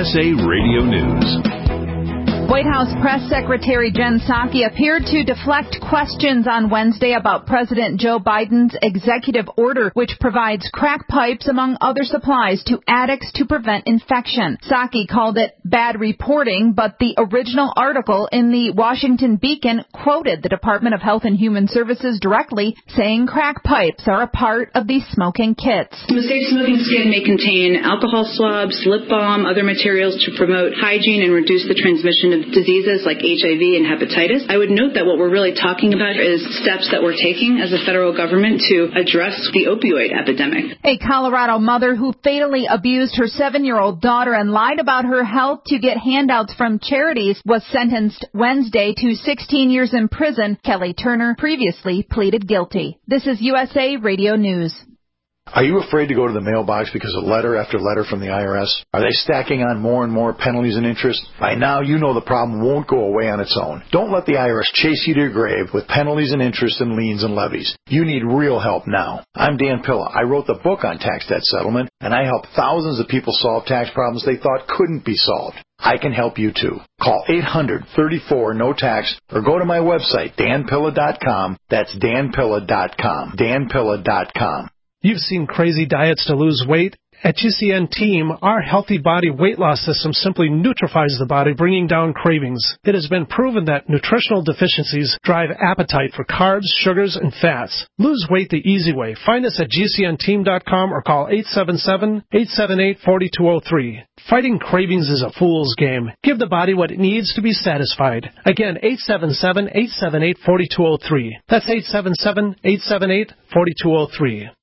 USA Radio News. White House Press Secretary Jen Psaki appeared to deflect questions on Wednesday about President Joe Biden's executive order, which provides crack pipes, among other supplies, to addicts to prevent infection. Psaki called it bad reporting, but the original article in the Washington Beacon quoted the Department of Health and Human Services directly, saying crack pipes are a part of these smoking kits. The safe smoking skin may contain alcohol swabs, lip balm, other materials to promote hygiene and reduce the transmission of diseases like HIV and hepatitis. I would note that what we're really talking about is steps that we're taking as a federal government to address the opioid epidemic. A Colorado mother who fatally abused her 7-year-old daughter and lied about her health to get handouts from charities was sentenced Wednesday to 16 years in prison. Kelly Turner previously pleaded guilty. This is USA Radio News. Are you afraid to go to the mailbox because of letter after letter from the IRS? Are they stacking on more and more penalties and interest? By now, you know the problem won't go away on its own. Don't let the IRS chase you to your grave with penalties and interest and liens and levies. You need real help now. I'm Dan Pilla. I wrote the book on tax debt settlement, and I help thousands of people solve tax problems they thought couldn't be solved. I can help you too. Call 800-34-NO-TAX or go to my website, danpilla.com. That's danpilla.com. danpilla.com. You've seen crazy diets to lose weight. At GCN Team, our Healthy Body Weight Loss System simply neutralizes the body, bringing down cravings. It has been proven that nutritional deficiencies drive appetite for carbs, sugars, and fats. Lose weight the easy way. Find us at GCNteam.com or call 877-878-4203. Fighting cravings is a fool's game. Give the body what it needs to be satisfied. Again, 877-878-4203. That's 877-878-4203.